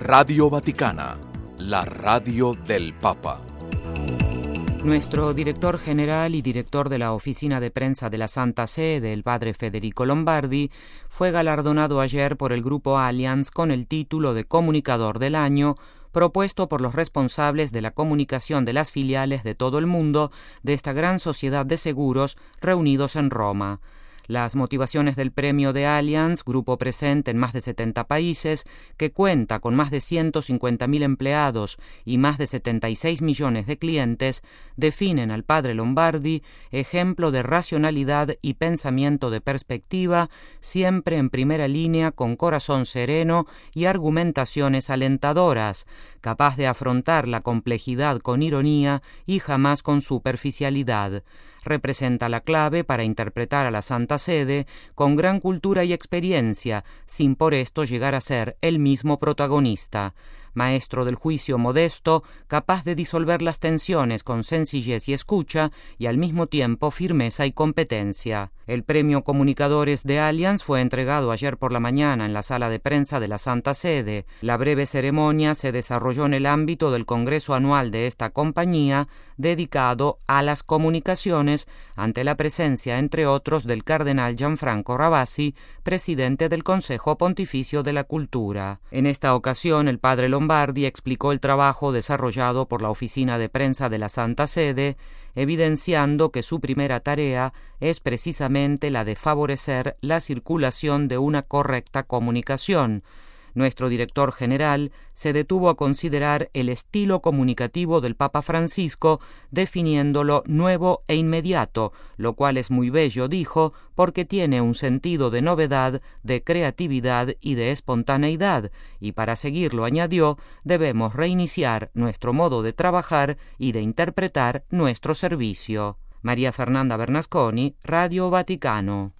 Radio Vaticana, la radio del Papa. Nuestro director general y director de la Oficina de Prensa de la Santa Sede, el padre Federico Lombardi, fue galardonado ayer por el Grupo Allianz con el título de Comunicador del Año, propuesto por los responsables de la comunicación de las filiales de todo el mundo de esta gran sociedad de seguros reunidos en Roma. Las motivaciones del premio de Allianz, grupo presente en más de 70 países, que cuenta con más de 150.000 empleados y más de 76 millones de clientes, definen al padre Lombardi ejemplo de racionalidad y pensamiento de perspectiva, siempre en primera línea con corazón sereno y argumentaciones alentadoras, capaz de afrontar la complejidad con ironía y jamás con superficialidad. Representa la clave para interpretar a la Santa Sede con gran cultura y experiencia, sin por esto llegar a ser el mismo protagonista. Maestro del juicio modesto, capaz de disolver las tensiones con sencillez y escucha, y al mismo tiempo firmeza y competencia. El premio Comunicadores de Allianz fue entregado ayer por la mañana en la sala de prensa de la Santa Sede. La breve ceremonia se desarrolló en el ámbito del congreso anual de esta compañía, dedicado a las comunicaciones, ante la presencia, entre otros, del cardenal Gianfranco Ravasi, presidente del Consejo Pontificio de la Cultura. En esta ocasión, el padre Lombardi explicó el trabajo desarrollado por la Oficina de Prensa de la Santa Sede, evidenciando que su primera tarea es precisamente la de favorecer la circulación de una correcta comunicación. Nuestro director general se detuvo a considerar el estilo comunicativo del Papa Francisco, definiéndolo nuevo e inmediato, lo cual es muy bello, dijo, porque tiene un sentido de novedad, de creatividad y de espontaneidad, y para seguirlo, añadió, debemos reiniciar nuestro modo de trabajar y de interpretar nuestro servicio. María Fernanda Bernasconi, Radio Vaticano.